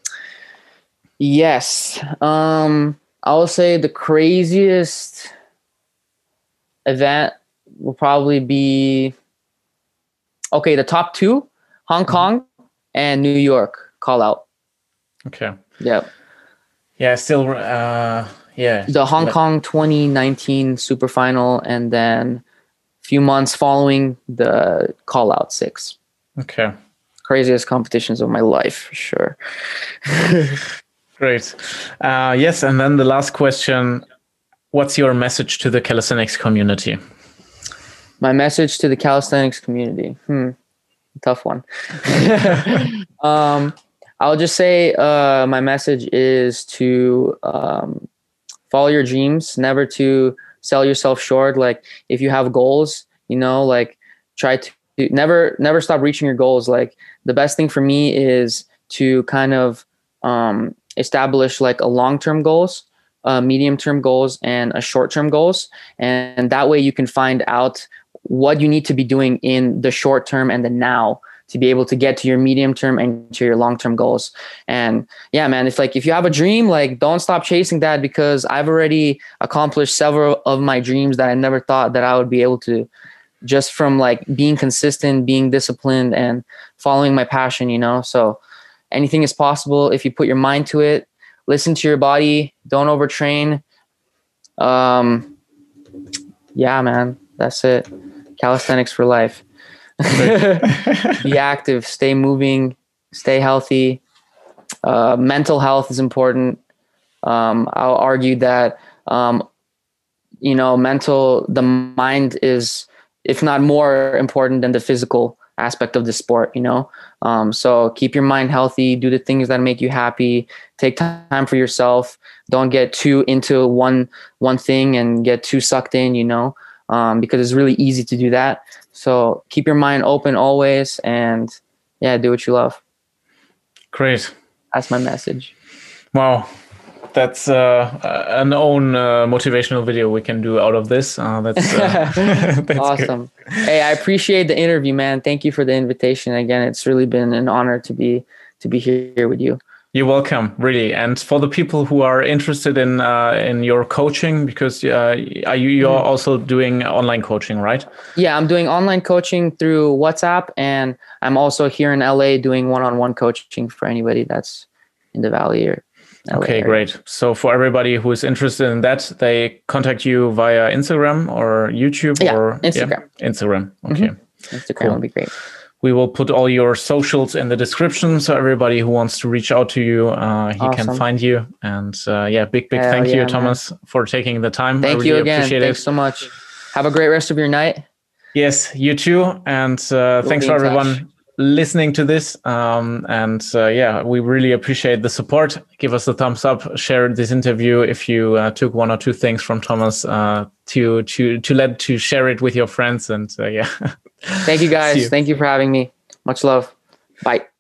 Yes. Um, I will say the craziest event will probably be, okay, the top two, Hong Kong mm-hmm. and New York call out. Okay. Yeah. Yeah, still, uh, yeah. The Hong but- Kong twenty nineteen super final, and then few months following the call out six. Okay. Craziest competitions of my life, for sure. Great. Uh, yes. And then the last question, what's your message to the calisthenics community? My message to the calisthenics community. Hmm. Tough one. um, I'll just say uh, my message is to um, follow your dreams, never to sell yourself short. Like if you have goals, you know, like try to never, never stop reaching your goals. Like the best thing for me is to kind of um, establish like a long-term goals, uh, medium-term goals, and a short-term goals. And that way you can find out what you need to be doing in the short term and the now to be able to get to your medium term and to your long-term goals. And yeah, man, if like, if you have a dream, like don't stop chasing that, because I've already accomplished several of my dreams that I never thought that I would be able to, just from like being consistent, being disciplined, and following my passion, you know? So anything is possible if you put your mind to it, listen to your body, don't overtrain. Um, yeah, man, that's it. Calisthenics for life. Be active, stay moving, stay healthy. Uh, mental health is important. Um, I'll argue that, um, you know, mental, the mind is, if not more important than the physical aspect of the sport, you know? Um, so keep your mind healthy, do the things that make you happy, take time for yourself. Don't get too into one, one thing and get too sucked in, you know, um, because it's really easy to do that. So keep your mind open always, and yeah, do what you love. Great. That's my message. Wow. that's uh, an own uh, motivational video we can do out of this. Uh, that's, uh, that's awesome. Good. Hey, I appreciate the interview, man. Thank you for the invitation. Again, it's really been an honor to be to be here with you. You're welcome, really. And for the people who are interested in uh, in your coaching, because uh, are you you're mm-hmm. also doing online coaching, right? Yeah, I'm doing online coaching through WhatsApp, and I'm also here in L A doing one-on-one coaching for anybody that's in the Valley or L A okay, area. Great. So for everybody who is interested in that, they contact you via Instagram or YouTube yeah, or Instagram. Yeah? Instagram. Okay. Mm-hmm. Instagram cool. would be great. We will put all your socials in the description, so everybody who wants to reach out to you, uh, he awesome. can find you. And uh, yeah, big, big Hell thank yeah, you, Thomas, man. for taking the time. Thank I really you again. Appreciate Thanks it. so much. Have a great rest of your night. Yes, you too. And uh, thanks for everyone touch. listening to this. Um, and uh, yeah, we really appreciate the support. Give us a thumbs up. Share this interview if you uh, took one or two things from Thomas uh, to to to let to share it with your friends. And uh, yeah. Thank you guys. You. Thank you for having me. Much love. Bye.